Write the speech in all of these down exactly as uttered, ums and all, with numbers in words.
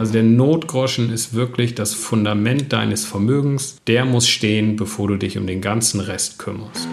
Also der Notgroschen ist wirklich das Fundament deines Vermögens. Der muss stehen, bevor du dich um den ganzen Rest kümmerst.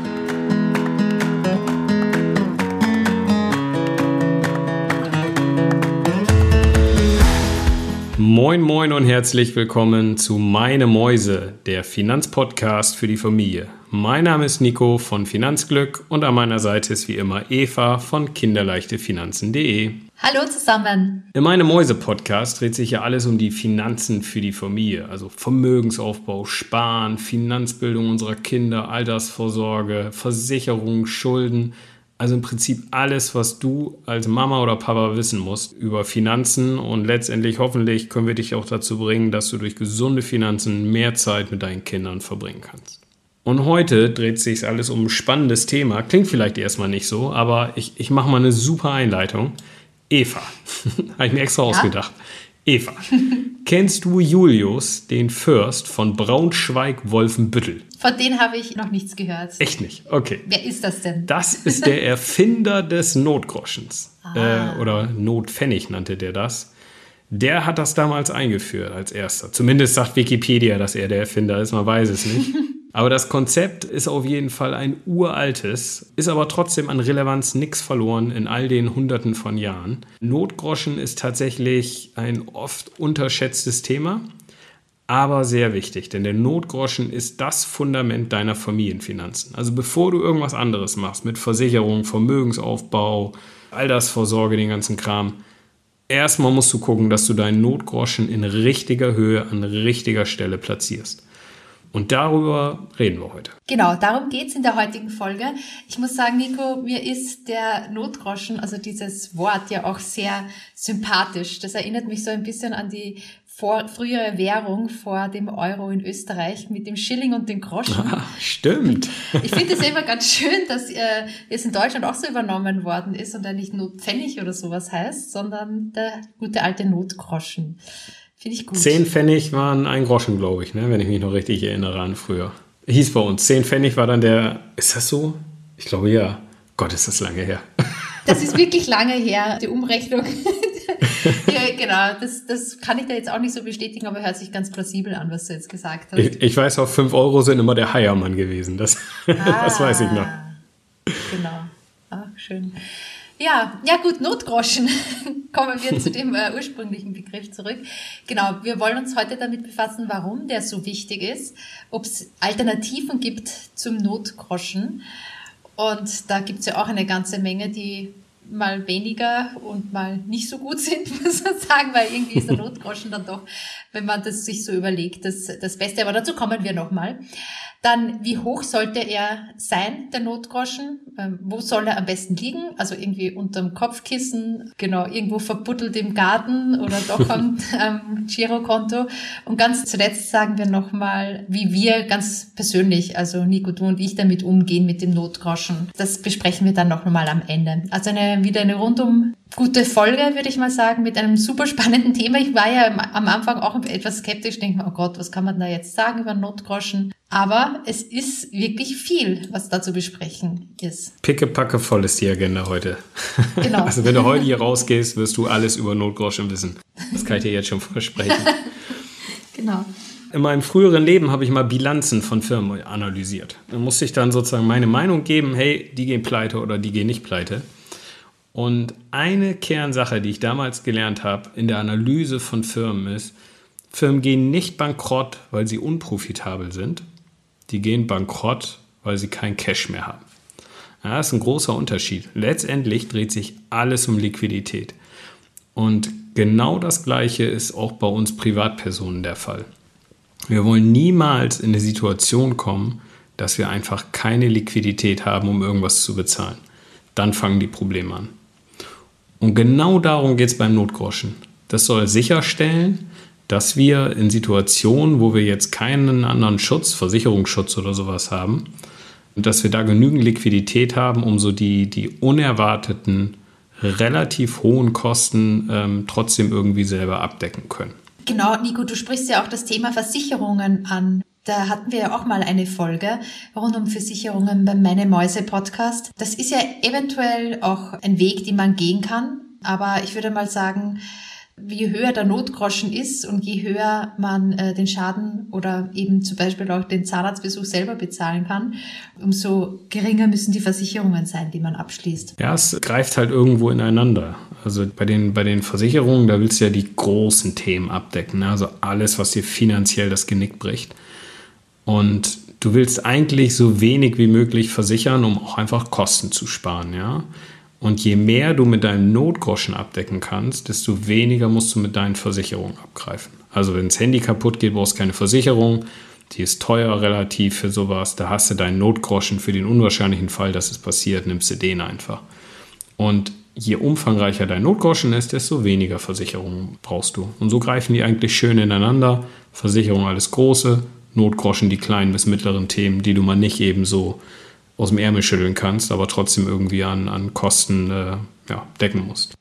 Moin moin und herzlich willkommen zu Meine Mäuse, der Finanzpodcast für die Familie. Mein Name ist Nico von Finanzglück und an meiner Seite ist wie immer Eva von kinderleichtefinanzen punkt de. Hallo zusammen. In Meine Mäuse Podcast dreht sich ja alles um die Finanzen für die Familie, also Vermögensaufbau, Sparen, Finanzbildung unserer Kinder, Altersvorsorge, Versicherung, Schulden. Also im Prinzip alles, was du als Mama oder Papa wissen musst über Finanzen, und letztendlich hoffentlich können wir dich auch dazu bringen, dass du durch gesunde Finanzen mehr Zeit mit deinen Kindern verbringen kannst. Und heute dreht sich alles um ein spannendes Thema. Klingt vielleicht erstmal nicht so, aber ich, ich mache mal eine super Einleitung. Eva, habe ich mir extra ja. ausgedacht. Eva, kennst du Julius, den Fürst von Braunschweig-Wolfenbüttel? Von denen habe ich noch nichts gehört. Echt nicht? Okay. Wer ist das denn? Das ist der Erfinder des Notgroschens. Ah. Äh, oder Notpfennig nannte der das. Der hat das damals eingeführt als erster. Zumindest sagt Wikipedia, dass er der Erfinder ist. Man weiß es nicht. Aber das Konzept ist auf jeden Fall ein uraltes, ist aber trotzdem an Relevanz nichts verloren in all den Hunderten von Jahren. Notgroschen ist tatsächlich ein oft unterschätztes Thema, aber sehr wichtig, denn der Notgroschen ist das Fundament deiner Familienfinanzen. Also bevor du irgendwas anderes machst, mit Versicherung, Vermögensaufbau, Altersvorsorge, den ganzen Kram, erstmal musst du gucken, dass du deinen Notgroschen in richtiger Höhe an richtiger Stelle platzierst. Und darüber reden wir heute. Genau, darum geht's in der heutigen Folge. Ich muss sagen, Nico, mir ist der Notgroschen, also dieses Wort, ja auch sehr sympathisch. Das erinnert mich so ein bisschen an die vor, frühere Währung vor dem Euro in Österreich mit dem Schilling und dem Groschen. Ah, stimmt. Ich finde es immer ganz schön, dass äh, es in Deutschland auch so übernommen worden ist und dann nicht Notpfennig oder sowas heißt, sondern der gute alte Notgroschen. Finde ich gut. Zehn Pfennig waren ein Groschen, glaube ich, ne? Wenn ich mich noch richtig erinnere an früher. Hieß bei uns, zehn Pfennig war dann der, ist das so? Ich glaube ja. Gott, ist das lange her. Das ist wirklich lange her, die Umrechnung. Ja, genau, das, das kann ich da jetzt auch nicht so bestätigen, aber hört sich ganz plausibel an, was du jetzt gesagt hast. Ich, ich weiß, auf fünf Euro sind immer der Heiermann gewesen. Das, ah, das weiß ich noch. Genau. Ach, schön. Ja, ja gut, Notgroschen. Kommen wir zu dem äh, ursprünglichen Begriff zurück. Genau, wir wollen uns heute damit befassen, warum der so wichtig ist, ob es Alternativen gibt zum Notgroschen. Und da gibt es ja auch eine ganze Menge, die mal weniger und mal nicht so gut sind, muss man sagen, weil irgendwie ist der Notgroschen dann doch, wenn man das sich so überlegt, das, das Beste. Aber dazu kommen wir nochmal. Dann, wie hoch sollte er sein, der Notgroschen? Ähm, wo soll er am besten liegen? Also irgendwie unterm Kopfkissen, genau, irgendwo verbuddelt im Garten oder doch am ähm, Girokonto. Und ganz zuletzt sagen wir nochmal, wie wir ganz persönlich, also Nico, du und ich, damit umgehen mit dem Notgroschen. Das besprechen wir dann noch mal am Ende. Also eine, wieder eine rundum gute Folge, würde ich mal sagen, mit einem super spannenden Thema. Ich war ja am Anfang auch etwas skeptisch, denke mir, oh Gott, was kann man da jetzt sagen über Notgroschen? Aber es ist wirklich viel, was da zu besprechen ist. Pickepacke voll ist die Agenda heute. Genau. Also wenn du heute hier rausgehst, wirst du alles über Notgroschen wissen. Das kann ich dir jetzt schon versprechen. Genau. In meinem früheren Leben habe ich mal Bilanzen von Firmen analysiert. Da musste ich dann sozusagen meine Meinung geben, hey, die gehen pleite oder die gehen nicht pleite. Und eine Kernsache, die ich damals gelernt habe in der Analyse von Firmen ist, Firmen gehen nicht bankrott, weil sie unprofitabel sind. Die gehen bankrott, weil sie kein Cash mehr haben. Ja, das ist ein großer Unterschied. Letztendlich dreht sich alles um Liquidität. Und genau das Gleiche ist auch bei uns Privatpersonen der Fall. Wir wollen niemals in eine Situation kommen, dass wir einfach keine Liquidität haben, um irgendwas zu bezahlen. Dann fangen die Probleme an. Und genau darum geht es beim Notgroschen. Das soll sicherstellen, dass wir in Situationen, wo wir jetzt keinen anderen Schutz, Versicherungsschutz oder sowas haben, dass wir da genügend Liquidität haben, um so die, die unerwarteten, relativ hohen Kosten ähm, trotzdem irgendwie selber abdecken können. Genau, Nico, du sprichst ja auch das Thema Versicherungen an. Da hatten wir ja auch mal eine Folge rund um Versicherungen beim Meine Mäuse Podcast. Das ist ja eventuell auch ein Weg, den man gehen kann. Aber ich würde mal sagen, je höher der Notgroschen ist und je höher man äh, den Schaden oder eben zum Beispiel auch den Zahnarztbesuch selber bezahlen kann, umso geringer müssen die Versicherungen sein, die man abschließt. Ja, es greift halt irgendwo ineinander. Also bei den, bei den Versicherungen, da willst du ja die großen Themen abdecken, ne? Also alles, was dir finanziell das Genick bricht. Und du willst eigentlich so wenig wie möglich versichern, um auch einfach Kosten zu sparen, ja. Und je mehr du mit deinem Notgroschen abdecken kannst, desto weniger musst du mit deinen Versicherungen abgreifen. Also wenn das Handy kaputt geht, brauchst du keine Versicherung. Die ist teuer relativ für sowas. Da hast du deinen Notgroschen für den unwahrscheinlichen Fall, dass es passiert, nimmst du den einfach. Und je umfangreicher dein Notgroschen ist, desto weniger Versicherungen brauchst du. Und so greifen die eigentlich schön ineinander. Versicherung alles Große, Notgroschen die kleinen bis mittleren Themen, die du mal nicht eben so aus dem Ärmel schütteln kannst, aber trotzdem irgendwie an, an Kosten äh, ja, decken musst.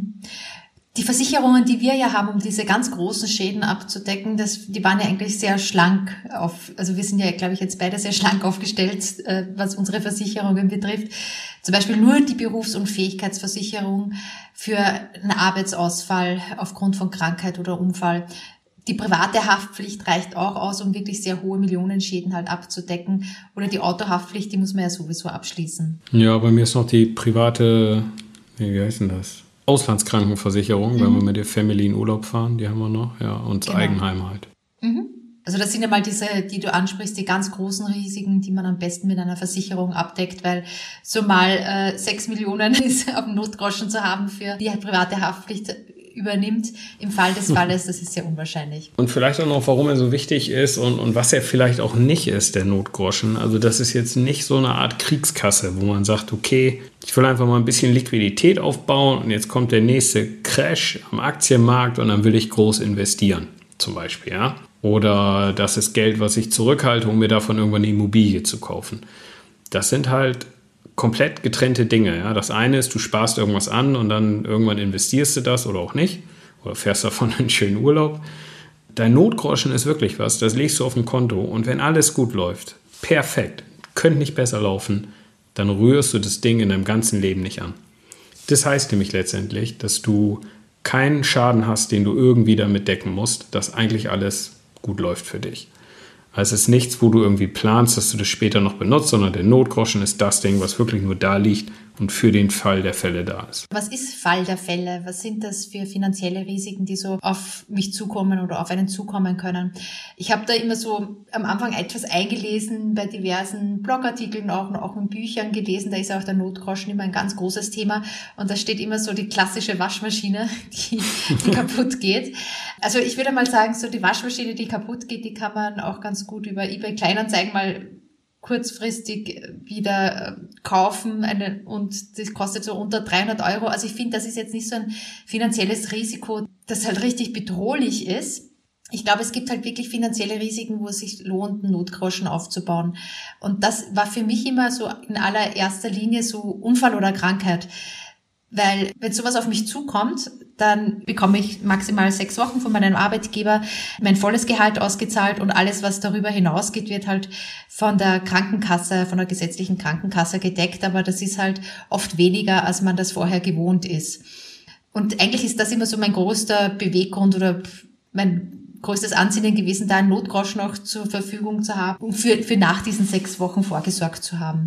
Die Versicherungen, die wir ja haben, um diese ganz großen Schäden abzudecken, das, die waren ja eigentlich sehr schlank auf, also wir sind ja, glaube ich, jetzt beide sehr schlank aufgestellt, äh, was unsere Versicherungen betrifft. Zum Beispiel nur die Berufsunfähigkeitsversicherung für einen Arbeitsausfall aufgrund von Krankheit oder Unfall. Die private Haftpflicht reicht auch aus, um wirklich sehr hohe Millionenschäden halt abzudecken. Oder die Autohaftpflicht, die muss man ja sowieso abschließen. Ja, bei mir ist noch die private, wie heißt denn das? Auslandskrankenversicherung, mhm. wenn wir mit der Family in Urlaub fahren, die haben wir noch. Ja, und das genau. Eigenheim halt. Mhm. Also das sind ja mal diese, die du ansprichst, die ganz großen Risiken, die man am besten mit einer Versicherung abdeckt, weil so mal äh, sechs Millionen ist auf dem Notgroschen zu haben für die private Haftpflicht übernimmt im Fall des Falles, das ist sehr unwahrscheinlich. Und vielleicht auch noch, warum er so wichtig ist und, und was er vielleicht auch nicht ist, der Notgroschen. Also das ist jetzt nicht so eine Art Kriegskasse, wo man sagt, okay, ich will einfach mal ein bisschen Liquidität aufbauen und jetzt kommt der nächste Crash am Aktienmarkt und dann will ich groß investieren, zum Beispiel, ja. Oder das ist Geld, was ich zurückhalte, um mir davon irgendwann eine Immobilie zu kaufen. Das sind halt komplett getrennte Dinge. Ja. Das eine ist, du sparst irgendwas an und dann irgendwann investierst du das oder auch nicht. Oder fährst davon einen schönen Urlaub. Dein Notgroschen ist wirklich was, das legst du auf ein Konto und wenn alles gut läuft, perfekt, könnte nicht besser laufen, dann rührst du das Ding in deinem ganzen Leben nicht an. Das heißt nämlich letztendlich, dass du keinen Schaden hast, den du irgendwie damit decken musst, dass eigentlich alles gut läuft für dich. Also es ist nichts, wo du irgendwie planst, dass du das später noch benutzt, sondern der Notgroschen ist das Ding, was wirklich nur da liegt und für den Fall der Fälle da ist. Was ist Fall der Fälle? Was sind das für finanzielle Risiken, die so auf mich zukommen oder auf einen zukommen können? Ich habe da immer so am Anfang etwas eingelesen, bei diversen Blogartikeln auch und auch in Büchern gelesen, da ist auch der Notgroschen immer ein ganz großes Thema und da steht immer so die klassische Waschmaschine, die, die kaputt geht. Also ich würde mal sagen, so die Waschmaschine, die kaputt geht, die kann man auch ganz gut über eBay Kleinanzeigen mal kurzfristig wieder kaufen eine, und das kostet so unter dreihundert Euro. Also ich finde, das ist jetzt nicht so ein finanzielles Risiko, das halt richtig bedrohlich ist. Ich glaube, es gibt halt wirklich finanzielle Risiken, wo es sich lohnt, einen Notgroschen aufzubauen. Und das war für mich immer so in allererster Linie so Unfall oder Krankheit. Weil wenn sowas auf mich zukommt, dann bekomme ich maximal sechs Wochen von meinem Arbeitgeber mein volles Gehalt ausgezahlt und alles, was darüber hinausgeht, wird halt von der Krankenkasse, von der gesetzlichen Krankenkasse gedeckt. Aber das ist halt oft weniger, als man das vorher gewohnt ist. Und eigentlich ist das immer so mein größter Beweggrund oder mein größtes Ansinnen gewesen, da einen Notgroschen noch zur Verfügung zu haben, um für, für nach diesen sechs Wochen vorgesorgt zu haben.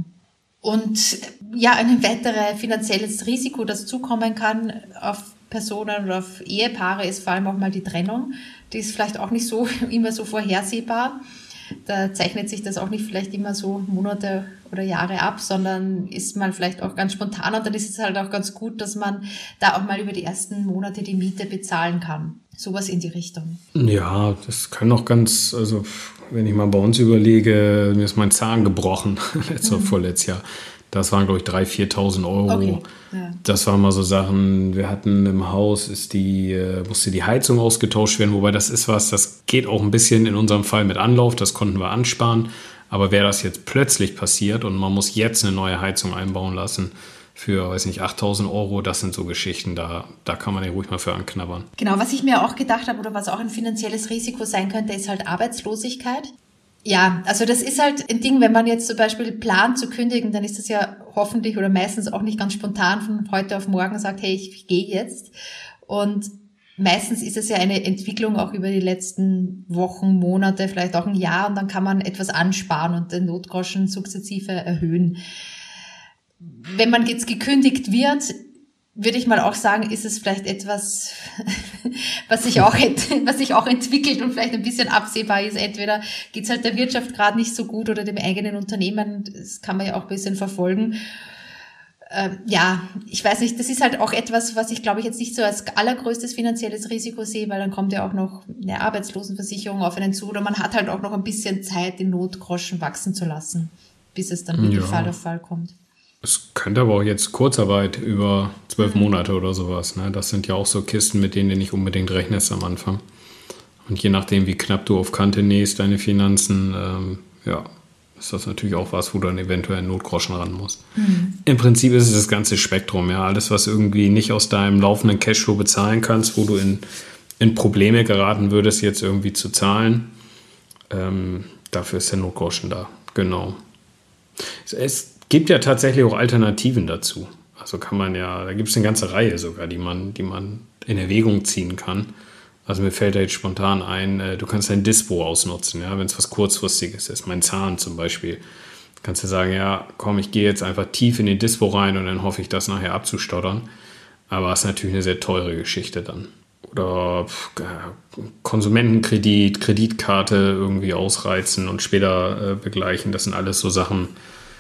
Und ja, ein weiteres finanzielles Risiko, das zukommen kann auf Personen oder auf Ehepaare, ist vor allem auch mal die Trennung. Die ist vielleicht auch nicht so immer so vorhersehbar. Da zeichnet sich das auch nicht vielleicht immer so Monate oder Jahre ab, sondern ist mal vielleicht auch ganz spontan. Und dann ist es halt auch ganz gut, dass man da auch mal über die ersten Monate die Miete bezahlen kann. Sowas in die Richtung. Ja, das kann auch ganz, also wenn ich mal bei uns überlege, mir ist mein Zahn gebrochen, letztes oder mhm. vorletztes Jahr. Das waren, glaube ich, dreitausend, viertausend Euro. Okay. Ja. Das waren mal so Sachen, wir hatten im Haus, ist die, musste die Heizung ausgetauscht werden, wobei das ist was, das geht auch ein bisschen in unserem Fall mit Anlauf, das konnten wir ansparen. Aber wäre das jetzt plötzlich passiert und man muss jetzt eine neue Heizung einbauen lassen, für, weiß nicht, achttausend Euro, das sind so Geschichten, da, da kann man ja ruhig mal für anknabbern. Genau, was ich mir auch gedacht habe oder was auch ein finanzielles Risiko sein könnte, ist halt Arbeitslosigkeit. Ja, also das ist halt ein Ding, wenn man jetzt zum Beispiel plant zu kündigen, dann ist das ja hoffentlich oder meistens auch nicht ganz spontan von heute auf morgen sagt, hey, ich gehe jetzt. Und meistens ist es ja eine Entwicklung auch über die letzten Wochen, Monate, vielleicht auch ein Jahr und dann kann man etwas ansparen und den Notgroschen sukzessive erhöhen. Wenn man jetzt gekündigt wird, würde ich mal auch sagen, ist es vielleicht etwas, was sich auch, was sich auch entwickelt und vielleicht ein bisschen absehbar ist. Entweder geht es halt der Wirtschaft gerade nicht so gut oder dem eigenen Unternehmen. Das kann man ja auch ein bisschen verfolgen. Ähm, ja, ich weiß nicht, das ist halt auch etwas, was ich glaube ich jetzt nicht so als allergrößtes finanzielles Risiko sehe, weil dann kommt ja auch noch eine Arbeitslosenversicherung auf einen zu oder man hat halt auch noch ein bisschen Zeit, den Notgroschen wachsen zu lassen, bis es dann wirklich ja. Fall auf Fall kommt. Es könnte aber auch jetzt Kurzarbeit über zwölf mhm. Monate oder sowas. Ne? Das sind ja auch so Kisten, mit denen du nicht unbedingt rechnest am Anfang. Und je nachdem, wie knapp du auf Kante nähst, deine Finanzen, ähm, ja, ist das natürlich auch was, wo du dann eventuell einen Notgroschen ran musst. Mhm. Im Prinzip ist es das ganze Spektrum. Ja, alles, was irgendwie nicht aus deinem laufenden Cashflow bezahlen kannst, wo du in, in Probleme geraten würdest, jetzt irgendwie zu zahlen, ähm, dafür ist der Notgroschen da. Genau. Es, es gibt ja tatsächlich auch Alternativen dazu. Also kann man ja, da gibt es eine ganze Reihe sogar, die man, die man in Erwägung ziehen kann. Also mir fällt da jetzt spontan ein, du kannst dein Dispo ausnutzen, ja, wenn es was Kurzfristiges ist. Mein Zahn zum Beispiel. Kannst du sagen, ja, komm, ich gehe jetzt einfach tief in den Dispo rein und dann hoffe ich, das nachher abzustottern. Aber das ist natürlich eine sehr teure Geschichte dann. Oder äh, Konsumentenkredit, Kreditkarte irgendwie ausreizen und später äh, begleichen. Das sind alles so Sachen.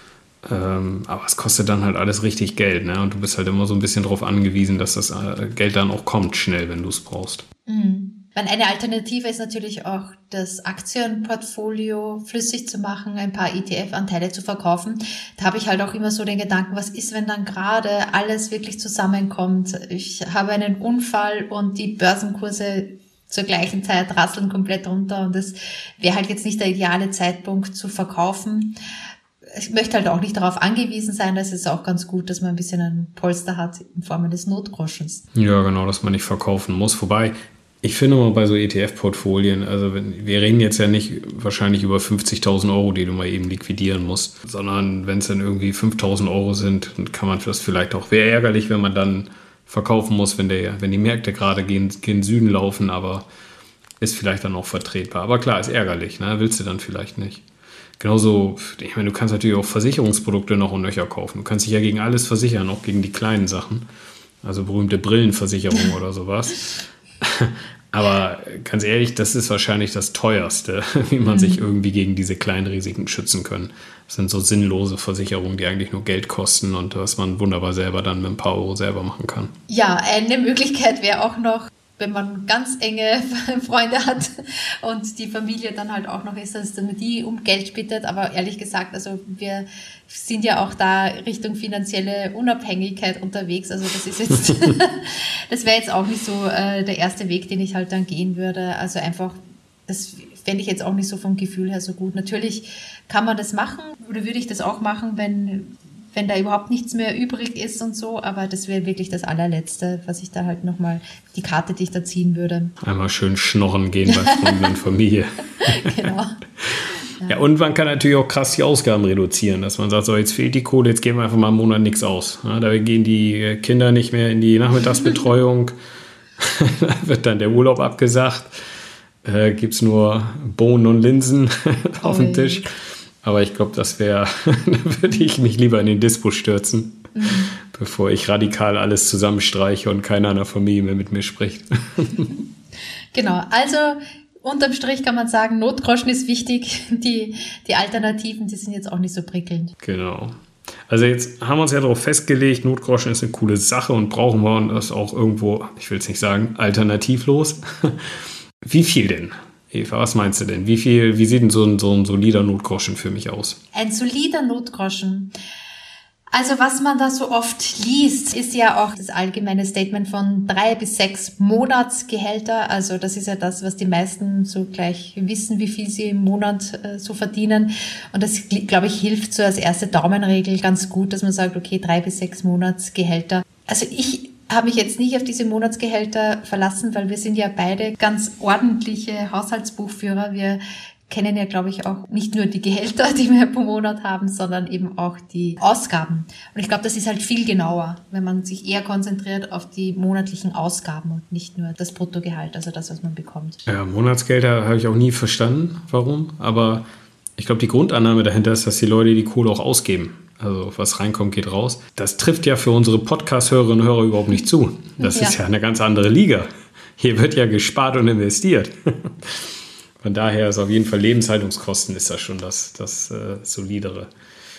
Ähm, aber es kostet dann halt alles richtig Geld, ne? Und du bist halt immer so ein bisschen darauf angewiesen, dass das äh, Geld dann auch kommt, schnell, wenn du es brauchst. Mhm. Eine Alternative ist natürlich auch, das Aktienportfolio flüssig zu machen, ein paar E T F-Anteile zu verkaufen. Da habe ich halt auch immer so den Gedanken, was ist, wenn dann gerade alles wirklich zusammenkommt? Ich habe einen Unfall und die Börsenkurse zur gleichen Zeit rasseln komplett runter und das wäre halt jetzt nicht der ideale Zeitpunkt zu verkaufen. Ich möchte halt auch nicht darauf angewiesen sein, dass es auch ganz gut, dass man ein bisschen ein Polster hat in Form eines Notgroschens. Ja, genau, dass man nicht verkaufen muss. Wobei, ich finde mal bei so E T F-Portfolien, also wenn, wir reden jetzt ja nicht wahrscheinlich über fünfzigtausend Euro, die du mal eben liquidieren musst, sondern wenn es dann irgendwie fünftausend Euro sind, dann kann man das vielleicht auch, wäre ärgerlich, wenn man dann verkaufen muss, wenn, der, wenn die Märkte gerade gegen, gegen Süden laufen, aber ist vielleicht dann auch vertretbar. Aber klar, ist ärgerlich, ne? Willst du dann vielleicht nicht. Genauso, ich meine, du kannst natürlich auch Versicherungsprodukte noch und nöcher kaufen. Du kannst dich ja gegen alles versichern, auch gegen die kleinen Sachen. Also berühmte Brillenversicherung oder sowas. Aber ganz ehrlich, das ist wahrscheinlich das Teuerste, wie man mhm. sich irgendwie gegen diese kleinen Risiken schützen kann. Das sind so sinnlose Versicherungen, die eigentlich nur Geld kosten und was man wunderbar selber dann mit ein paar Euro selber machen kann. Ja, eine Möglichkeit wäre auch noch, wenn man ganz enge Freunde hat und die Familie dann halt auch noch ist, dass man die um Geld bittet. Aber ehrlich gesagt, also wir sind ja auch da Richtung finanzielle Unabhängigkeit unterwegs. Also das ist jetzt, das wäre jetzt auch nicht so äh, der erste Weg, den ich halt dann gehen würde. Also einfach, das fände ich jetzt auch nicht so vom Gefühl her so gut. Natürlich kann man das machen oder würde ich das auch machen, wenn wenn da überhaupt nichts mehr übrig ist und so, aber das wäre wirklich das allerletzte, was ich da halt nochmal, die Karte, die ich da ziehen würde. Einmal schön schnorren gehen bei Freunden und Familie. Genau. Ja. ja, und man kann natürlich auch krass die Ausgaben reduzieren, dass man sagt, so jetzt fehlt die Kohle, jetzt geben wir einfach mal einen Monat nichts aus. Ja, da gehen die Kinder nicht mehr in die Nachmittagsbetreuung, da wird dann der Urlaub abgesagt, äh, gibt es nur Bohnen und Linsen auf oh, dem Tisch. Aber ich glaube, das wäre, da würde ich mich lieber in den Dispo stürzen, mhm. bevor ich radikal alles zusammenstreiche und keiner in der Familie mehr mit mir spricht. Genau, also unterm Strich kann man sagen, Notgroschen ist wichtig. Die, die Alternativen, die sind jetzt auch nicht so prickelnd. Genau. Also jetzt haben wir uns ja darauf festgelegt, Notgroschen ist eine coole Sache und brauchen wir und das auch irgendwo, ich will es nicht sagen, alternativlos. Wie viel denn? Eva, was meinst du denn? Wie viel, wie sieht denn so ein, so ein solider Notgroschen für mich aus? Ein solider Notgroschen. Also was man da so oft liest, ist ja auch das allgemeine Statement von drei bis sechs Monatsgehälter. Also das ist ja das, was die meisten so gleich wissen, wie viel sie im Monat äh, so verdienen. Und das, glaube ich, hilft so als erste Daumenregel ganz gut, dass man sagt, okay, drei bis sechs Monatsgehälter. Also ich habe mich jetzt nicht auf diese Monatsgehälter verlassen, weil wir sind ja beide ganz ordentliche Haushaltsbuchführer. Wir kennen ja, glaube ich, auch nicht nur die Gehälter, die wir pro Monat haben, sondern eben auch die Ausgaben. Und ich glaube, das ist halt viel genauer, wenn man sich eher konzentriert auf die monatlichen Ausgaben und nicht nur das Bruttogehalt, also das, was man bekommt. Ja, Monatsgelder habe ich auch nie verstanden, warum. Aber ich glaube, die Grundannahme dahinter ist, dass die Leute die Kohle auch ausgeben. Also was reinkommt, geht raus. Das trifft ja für unsere Podcast-Hörerinnen und Hörer überhaupt nicht zu. Das ja. ist ja eine ganz andere Liga. Hier wird ja gespart und investiert. Von daher ist auf jeden Fall Lebenshaltungskosten ist das schon das, das äh, Solidere.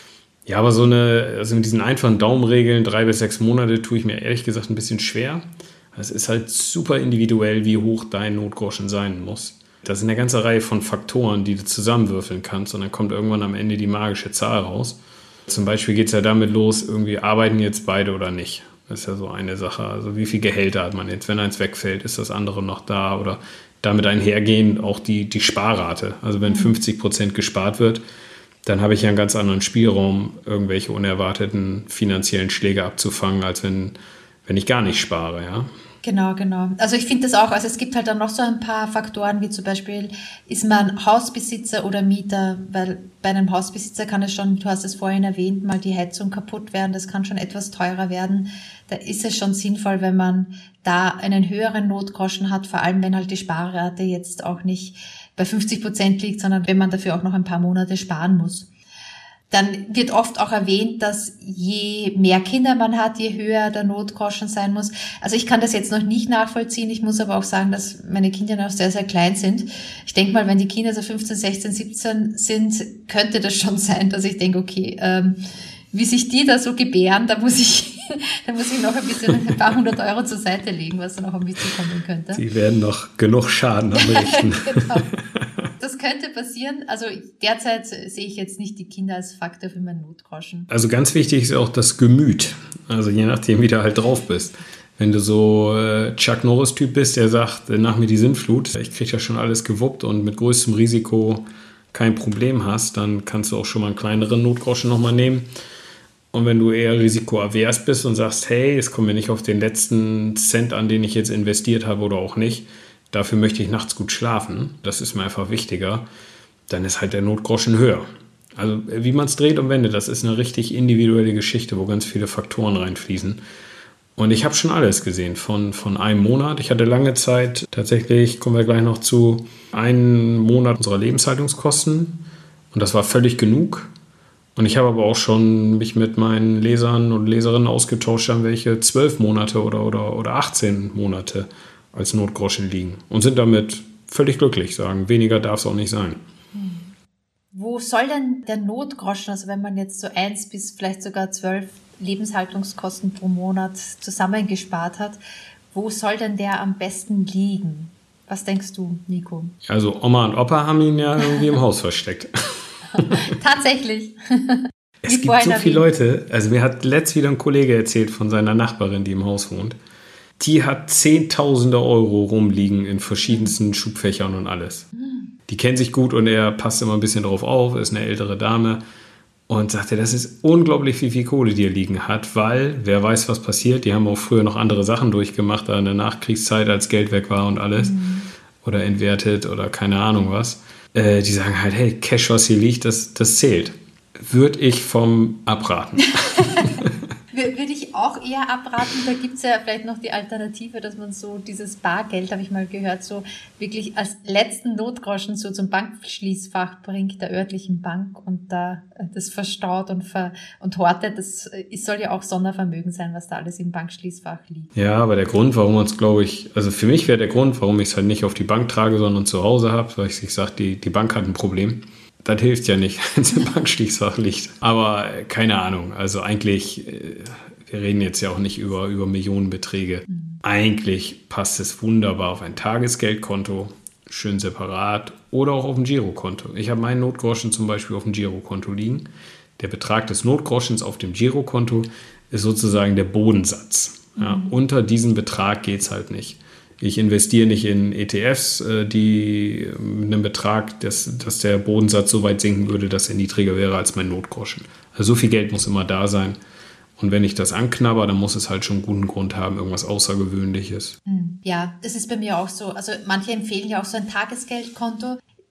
Ja, aber so eine, also mit diesen einfachen Daumenregeln, drei bis sechs Monate, tue ich mir ehrlich gesagt ein bisschen schwer. Es ist halt super individuell, wie hoch dein Notgroschen sein muss. Das ist eine ganze Reihe von Faktoren, die du zusammenwürfeln kannst und dann kommt irgendwann am Ende die magische Zahl raus. Zum Beispiel geht es ja damit los, irgendwie arbeiten jetzt beide oder nicht. Das ist ja so eine Sache. Also wie viel Gehälter hat man jetzt? Wenn eins wegfällt, ist das andere noch da? Oder damit einhergehend auch die, die Sparrate. Also wenn fünfzig Prozent gespart wird, dann habe ich ja einen ganz anderen Spielraum, irgendwelche unerwarteten finanziellen Schläge abzufangen, als wenn, wenn ich gar nicht spare, ja. Genau, genau. Also ich finde das auch, also es gibt halt dann noch so ein paar Faktoren, wie zum Beispiel, ist man Hausbesitzer oder Mieter, weil bei einem Hausbesitzer kann es schon, du hast es vorhin erwähnt, mal die Heizung kaputt werden, das kann schon etwas teurer werden. Da ist es schon sinnvoll, wenn man da einen höheren Notgroschen hat, vor allem wenn halt die Sparrate jetzt auch nicht bei fünfzig Prozent liegt, sondern wenn man dafür auch noch ein paar Monate sparen muss. Dann wird oft auch erwähnt, dass je mehr Kinder man hat, je höher der Notgroschen sein muss. Also ich kann das jetzt noch nicht nachvollziehen. Ich muss aber auch sagen, dass meine Kinder noch sehr, sehr klein sind. Ich denke mal, wenn die Kinder so fünfzehn, sechzehn, siebzehn sind, könnte das schon sein, dass ich denke, okay, ähm, wie sich die da so gebären, da muss ich, da muss ich noch ein bisschen ein paar hundert Euro zur Seite legen, was dann auch auf mich zukommen könnte. Die werden noch genug Schaden anrichten. Genau. Das könnte passieren. Also derzeit sehe ich jetzt nicht die Kinder als Faktor für meinen Notgroschen. Also ganz wichtig ist auch das Gemüt. Also je nachdem, wie du halt drauf bist. Wenn du so äh, Chuck Norris-Typ bist, der sagt, nach mir die Sintflut, ich kriege ja schon alles gewuppt und mit größtem Risiko kein Problem hast, dann kannst du auch schon mal einen kleineren Notgroschen nochmal nehmen. Und wenn du eher risikoavers bist und sagst, hey, es kommt mir nicht auf den letzten Cent an, den ich jetzt investiert habe oder auch nicht, dafür möchte ich nachts gut schlafen, das ist mir einfach wichtiger, dann ist halt der Notgroschen höher. Also wie man es dreht und wendet, das ist eine richtig individuelle Geschichte, wo ganz viele Faktoren reinfließen. Und ich habe schon alles gesehen, von, von einem Monat. Ich hatte lange Zeit, tatsächlich, kommen wir gleich noch zu, einen Monat unserer Lebenshaltungskosten. Und das war völlig genug. Und ich habe aber auch schon mich mit meinen Lesern und Leserinnen ausgetauscht, an welche zwölf Monate oder, oder, oder achtzehn Monate als Notgroschen liegen. Und sind damit völlig glücklich, sagen, weniger darf es auch nicht sein. Hm. Wo soll denn der Notgroschen, also wenn man jetzt so eins bis vielleicht sogar zwölf Lebenshaltungskosten pro Monat zusammengespart hat, wo soll denn der am besten liegen? Was denkst du, Nico? Also Oma und Opa haben ihn ja irgendwie im Haus versteckt. Tatsächlich. Es Wie gibt so viele Leute, also mir hat letzt wieder ein Kollege erzählt von seiner Nachbarin, die im Haus wohnt. Die hat Zehntausende Euro rumliegen in verschiedensten Schubfächern und alles. Die kennen sich gut und er passt immer ein bisschen drauf auf, ist eine ältere Dame und sagte, das ist unglaublich, wie viel Kohle die hier liegen hat, weil, wer weiß, was passiert, die haben auch früher noch andere Sachen durchgemacht, da in der Nachkriegszeit, als Geld weg war und alles mhm. oder entwertet oder keine Ahnung was. Äh, die sagen halt, hey, Cash, was hier liegt, das, das zählt. Würde ich vom abraten. Würde ich auch eher abraten. Da gibt es ja vielleicht noch die Alternative, dass man so dieses Bargeld, habe ich mal gehört, so wirklich als letzten Notgroschen so zum Bankschließfach bringt der örtlichen Bank und da das verstaut und, ver, und hortet. Das soll ja auch Sondervermögen sein, was da alles im Bankschließfach liegt. Ja, aber der Grund, warum man es, glaube ich, also für mich wäre der Grund, warum ich es halt nicht auf die Bank trage, sondern zu Hause habe, weil ich sage, die, die Bank hat ein Problem. Das hilft ja nicht, wenn es im Bankschließfach liegt. Aber keine Ahnung, also eigentlich, wir reden jetzt ja auch nicht über, über Millionenbeträge. Mhm. Eigentlich passt es wunderbar auf ein Tagesgeldkonto, schön separat oder auch auf ein Girokonto. Ich habe meinen Notgroschen zum Beispiel auf dem Girokonto liegen. Der Betrag des Notgroschens auf dem Girokonto ist sozusagen der Bodensatz. Mhm. Ja, unter diesem Betrag geht es halt nicht. Ich investiere nicht in E T Fs, die mit einem Betrag, dass, dass der Bodensatz so weit sinken würde, dass er niedriger wäre als mein Notgroschen. Also so viel Geld muss immer da sein. Und wenn ich das anknabber, dann muss es halt schon einen guten Grund haben, irgendwas Außergewöhnliches. Ja, das ist bei mir auch so. Also manche empfehlen ja auch so ein Tagesgeldkonto.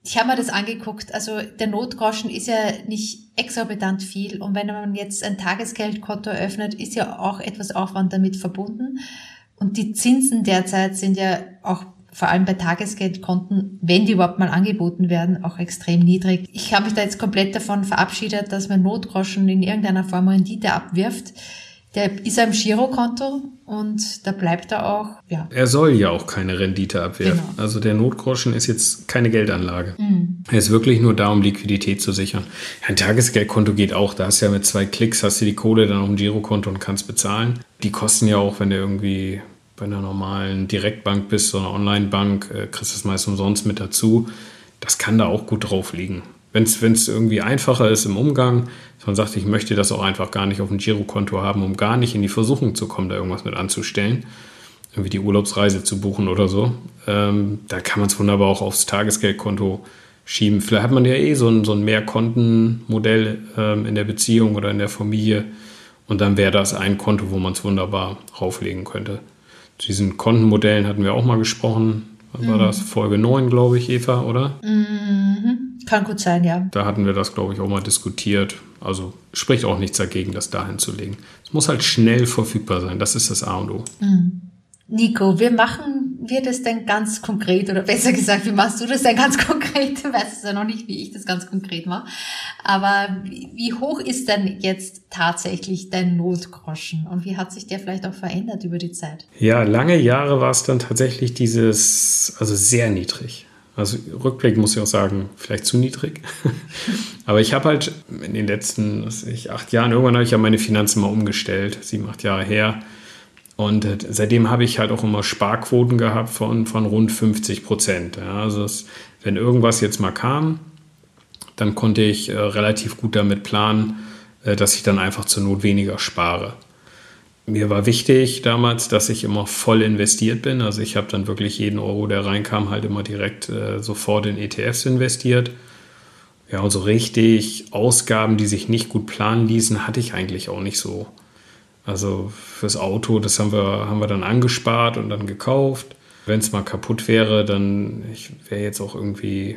Ich habe mir das angeguckt. Also der Notgroschen ist ja nicht exorbitant viel. Und wenn man jetzt ein Tagesgeldkonto eröffnet, ist ja auch etwas Aufwand damit verbunden. Und die Zinsen derzeit sind ja auch vor allem bei Tagesgeldkonten, wenn die überhaupt mal angeboten werden, auch extrem niedrig. Ich habe mich da jetzt komplett davon verabschiedet, dass mein Notgroschen in irgendeiner Form Rendite abwirft. Der ist am Girokonto und da bleibt er auch, ja. Er soll ja auch keine Rendite abwerfen. Genau. Also der Notgroschen ist jetzt keine Geldanlage. Mhm. Er ist wirklich nur da, um Liquidität zu sichern. Ja, ein Tagesgeldkonto geht auch. Da hast du ja mit zwei Klicks, hast du die Kohle dann auf dem Girokonto und kannst bezahlen. Die kosten ja auch, wenn du irgendwie bei einer normalen Direktbank bist, so einer Online-Bank, äh, kriegst du das meist umsonst mit dazu. Das kann da auch gut drauf liegen. Wenn es irgendwie einfacher ist im Umgang, dass man sagt, ich möchte das auch einfach gar nicht auf dem Girokonto haben, um gar nicht in die Versuchung zu kommen, da irgendwas mit anzustellen, irgendwie die Urlaubsreise zu buchen oder so, ähm, da kann man es wunderbar auch aufs Tagesgeldkonto schieben. Vielleicht hat man ja eh so ein, so ein Mehrkontenmodell ähm, in der Beziehung oder in der Familie und dann wäre das ein Konto, wo man es wunderbar rauflegen könnte. Zu diesen Kontenmodellen hatten wir auch mal gesprochen. Was war das? Folge neun, glaube ich, Eva, oder? Mhm. Kann gut sein, ja. Da hatten wir das, glaube ich, auch mal diskutiert. Also spricht auch nichts dagegen, das dahin zu legen. Es muss halt schnell verfügbar sein. Das ist das A und O. Mhm. Nico, wie machen wir das denn ganz konkret? Oder besser gesagt, wie machst du das denn ganz konkret? Du weißt es ja noch nicht, wie ich das ganz konkret mache. Aber wie hoch ist denn jetzt tatsächlich dein Notgroschen? Und wie hat sich der vielleicht auch verändert über die Zeit? Ja, lange Jahre war es dann tatsächlich dieses, also sehr niedrig. Also Rückblick muss ich auch sagen, vielleicht zu niedrig. Aber ich habe halt in den letzten was weiß ich, acht Jahren, irgendwann habe ich ja meine Finanzen mal umgestellt, sieben, acht Jahre her. Und seitdem habe ich halt auch immer Sparquoten gehabt von, von rund fünfzig Prozent. Ja, also es, wenn irgendwas jetzt mal kam, dann konnte ich äh, relativ gut damit planen, äh, dass ich dann einfach zur Not weniger spare. Mir war wichtig damals, dass ich immer voll investiert bin. Also ich habe dann wirklich jeden Euro, der reinkam, halt immer direkt äh, sofort in E T Fs investiert. Ja, und so richtig Ausgaben, die sich nicht gut planen ließen, hatte ich eigentlich auch nicht so. Also fürs Auto, das haben wir, haben wir dann angespart und dann gekauft. Wenn es mal kaputt wäre, dann wäre jetzt auch irgendwie,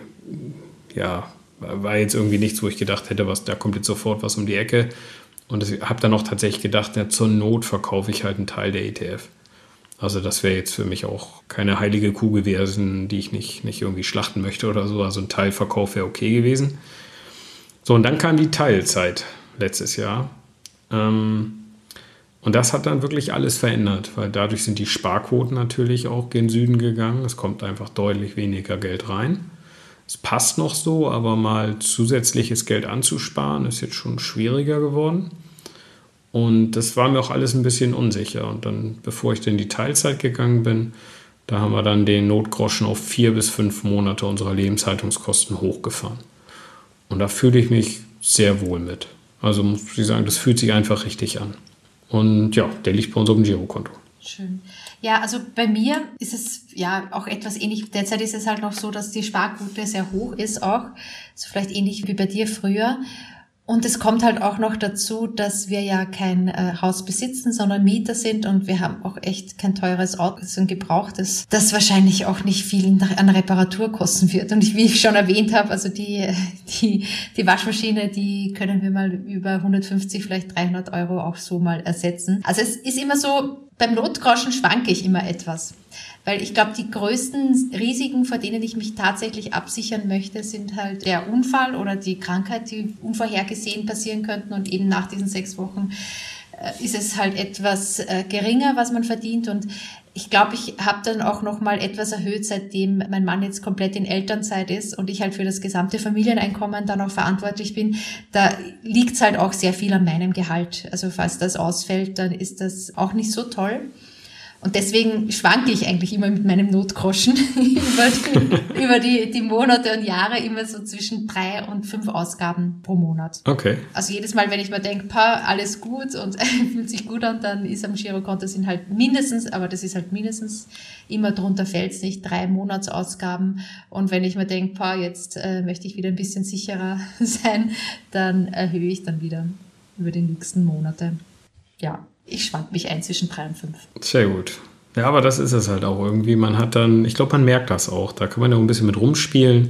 ja, war jetzt irgendwie nichts, wo ich gedacht hätte, was, da kommt jetzt sofort was um die Ecke. Und ich habe dann auch tatsächlich gedacht, ja, zur Not verkaufe ich halt einen Teil der E T F. Also das wäre jetzt für mich auch keine heilige Kuh gewesen, die ich nicht, nicht irgendwie schlachten möchte oder so. Also ein Teilverkauf wäre okay gewesen. So, und dann kam die Teilzeit letztes Jahr. Ähm, Und das hat dann wirklich alles verändert, weil dadurch sind die Sparquoten natürlich auch gen Süden gegangen. Es kommt einfach deutlich weniger Geld rein. Es passt noch so, aber mal zusätzliches Geld anzusparen, ist jetzt schon schwieriger geworden. Und das war mir auch alles ein bisschen unsicher. Und dann, bevor ich dann in die Teilzeit gegangen bin, da haben wir dann den Notgroschen auf vier bis fünf Monate unserer Lebenshaltungskosten hochgefahren. Und da fühle ich mich sehr wohl mit. Also muss ich sagen, das fühlt sich einfach richtig an. Und ja, der liegt bei uns auf dem Girokonto. Schön. Ja, also bei mir ist es ja auch etwas ähnlich. Derzeit ist es halt noch so, dass die Sparquote sehr hoch ist auch. So vielleicht ähnlich wie bei dir früher. Und es kommt halt auch noch dazu, dass wir ja kein äh, Haus besitzen, sondern Mieter sind und wir haben auch echt kein teures Auto, so ein gebrauchtes, das wahrscheinlich auch nicht viel an Reparatur kosten wird. Und ich, wie ich schon erwähnt habe, also die, die, die Waschmaschine, die können wir mal über hundertfünfzig, vielleicht dreihundert Euro auch so mal ersetzen. Also es ist immer so, beim Notgroschen schwanke ich immer etwas. Weil ich glaube, die größten Risiken, vor denen ich mich tatsächlich absichern möchte, sind halt der Unfall oder die Krankheit, die unvorhergesehen passieren könnten. Und eben nach diesen sechs Wochen äh, ist es halt etwas äh, geringer, was man verdient. Und ich glaube, ich habe dann auch nochmal etwas erhöht, seitdem mein Mann jetzt komplett in Elternzeit ist und ich halt für das gesamte Familieneinkommen dann auch verantwortlich bin. Da liegt es halt auch sehr viel an meinem Gehalt. Also falls das ausfällt, dann ist das auch nicht so toll. Und deswegen schwanke ich eigentlich immer mit meinem Notgroschen über, die, über die, die Monate und Jahre immer so zwischen drei und fünf Ausgaben pro Monat. Okay. Also jedes Mal, wenn ich mir denke, pa, alles gut und fühlt sich gut an, dann ist am Girokonto sind halt mindestens, aber das ist halt mindestens, immer drunter fällt es nicht, drei Monatsausgaben. Und wenn ich mir denke, pa, jetzt äh, möchte ich wieder ein bisschen sicherer sein, dann erhöhe ich dann wieder über die nächsten Monate. Ja. Ich schwank mich ein zwischen drei und fünf. Sehr gut. Ja, aber das ist es halt auch irgendwie. Man hat dann, ich glaube, man merkt das auch. Da kann man ja auch ein bisschen mit rumspielen. Ich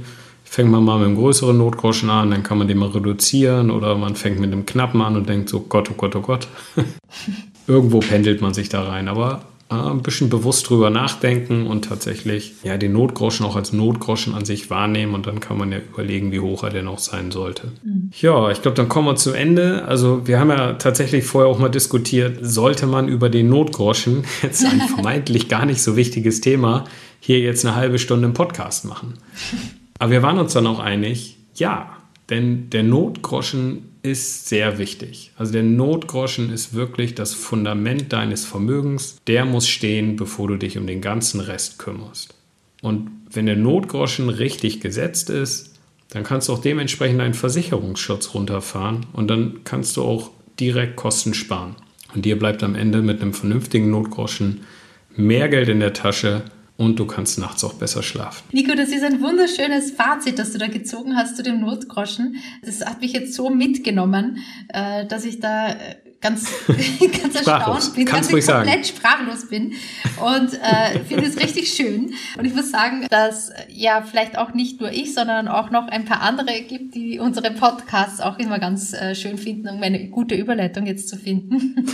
fängt man mal mit einem größeren Notgroschen an, dann kann man den mal reduzieren oder man fängt mit einem knappen an und denkt so, Gott, oh Gott, oh Gott. Irgendwo pendelt man sich da rein, aber äh, ein bisschen bewusst drüber nachdenken und tatsächlich ja, den Notgroschen auch als Notgroschen an sich wahrnehmen und dann kann man ja überlegen, wie hoch er denn auch sein sollte. Mhm. Ja, ich glaube, dann kommen wir zum Ende. Also wir haben ja tatsächlich vorher auch mal diskutiert, sollte man über den Notgroschen, jetzt ein vermeintlich gar nicht so wichtiges Thema, hier jetzt eine halbe Stunde im Podcast machen. Aber wir waren uns dann auch einig, ja, denn der Notgroschen ist sehr wichtig. Also der Notgroschen ist wirklich das Fundament deines Vermögens. Der muss stehen, bevor du dich um den ganzen Rest kümmerst. Und wenn der Notgroschen richtig gesetzt ist, dann kannst du auch dementsprechend deinen Versicherungsschutz runterfahren und dann kannst du auch direkt Kosten sparen. Und dir bleibt am Ende mit einem vernünftigen Notgroschen mehr Geld in der Tasche, und du kannst nachts auch besser schlafen. Nico, das ist ein wunderschönes Fazit, das du da gezogen hast zu dem Notgroschen. Das hat mich jetzt so mitgenommen, dass ich da ganz, ganz erstaunt bin, Kannst dass ich sagen. komplett sprachlos bin und äh, finde es richtig schön. Und ich muss sagen, dass ja vielleicht auch nicht nur ich, sondern auch noch ein paar andere gibt, die unsere Podcasts auch immer ganz äh, schön finden, um eine gute Überleitung jetzt zu finden.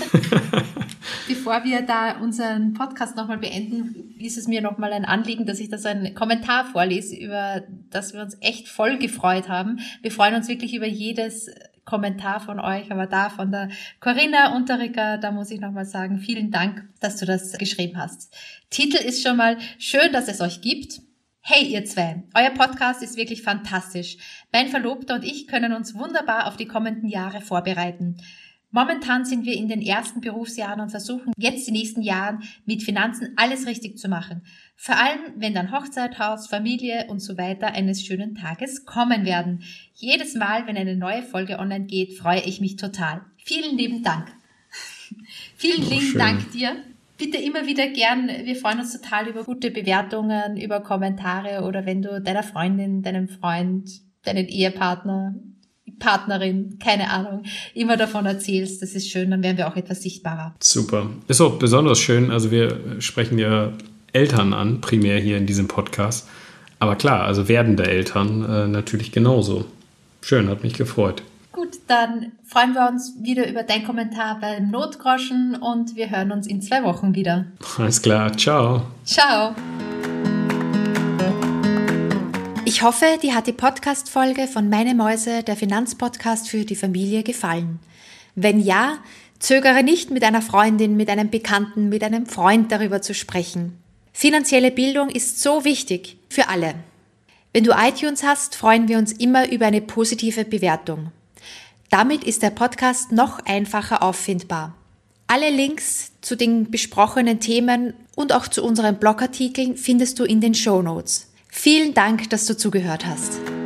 Bevor wir da unseren Podcast nochmal beenden, ist es mir nochmal ein Anliegen, dass ich da so einen Kommentar vorlese, über das wir uns echt voll gefreut haben. Wir freuen uns wirklich über jedes Kommentar von euch, aber da von der Corinna Unterricker, da muss ich nochmal sagen, vielen Dank, dass du das geschrieben hast. Titel ist schon mal schön, dass es euch gibt. Hey ihr zwei, euer Podcast ist wirklich fantastisch. Mein Verlobter und ich können uns wunderbar auf die kommenden Jahre vorbereiten. Momentan sind wir in den ersten Berufsjahren und versuchen jetzt die nächsten Jahre mit Finanzen alles richtig zu machen. Vor allem, wenn dann Hochzeit, Haus, Familie und so weiter eines schönen Tages kommen werden. Jedes Mal, wenn eine neue Folge online geht, freue ich mich total. Vielen lieben Dank. Vielen oh, lieben schön. Dank dir. Bitte immer wieder gern, wir freuen uns total über gute Bewertungen, über Kommentare oder wenn du deiner Freundin, deinem Freund, deinen Ehepartner, Partnerin, keine Ahnung, immer davon erzählst, das ist schön, dann werden wir auch etwas sichtbarer. Super. Ist auch besonders schön, also wir sprechen ja Eltern an, primär hier in diesem Podcast, aber klar, also werdende Eltern äh, natürlich genauso. Schön, hat mich gefreut. Gut, dann freuen wir uns wieder über deinen Kommentar beim Notgroschen und wir hören uns in zwei Wochen wieder. Alles klar, ciao. Ciao. Ich hoffe, dir hat die Podcast-Folge von Meine Mäuse, der Finanzpodcast für die Familie, gefallen. Wenn ja, zögere nicht, mit einer Freundin, mit einem Bekannten, mit einem Freund darüber zu sprechen. Finanzielle Bildung ist so wichtig für alle. Wenn du iTunes hast, freuen wir uns immer über eine positive Bewertung. Damit ist der Podcast noch einfacher auffindbar. Alle Links zu den besprochenen Themen und auch zu unseren Blogartikeln findest du in den Shownotes. Vielen Dank, dass du zugehört hast.